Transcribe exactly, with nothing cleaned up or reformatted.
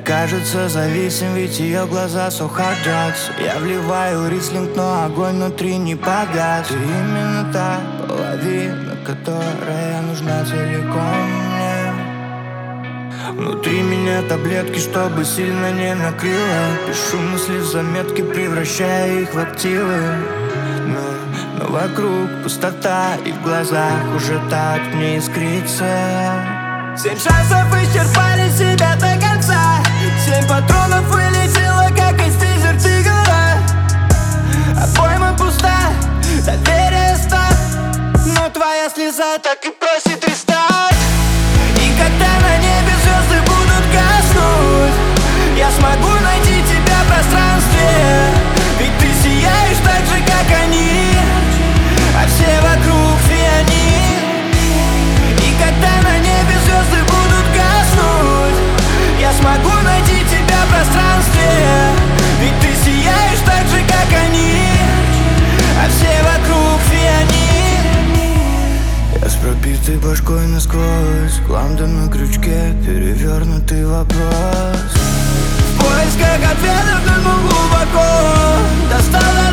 кажется, зависим, ведь ее глаза so hot drugs. Я вливаю рислинг, но огонь внутри не погас. Ты именно та половина, которая нужна целиком мне. Внутри меня таблетки, чтобы сильно не накрыло. Пишу мысли в заметки, превращая их в активы. Но, но вокруг пустота, и в глазах уже так не искрится. Семь шансов исчерпали себя до конца. Семь патронов вылетело, как из тизер тигра. Обойма пуста, доверие став. Но твоя слеза так и просит рестарт. И когда на небе звезды будут гаснуть, я смогу найти тебя в пространстве. Ведь ты сияешь так же, как они, а все вокруг фианит. И когда на небе звезды будут гаснуть, я смогу найти тебя в пространстве. Ведь ты сияешь так же, как они, а все вокруг фианит. Я с пробитой башкой насквозь, гланда на крючке, перевернутый вопрос. В поисках ответов, но глубоко достала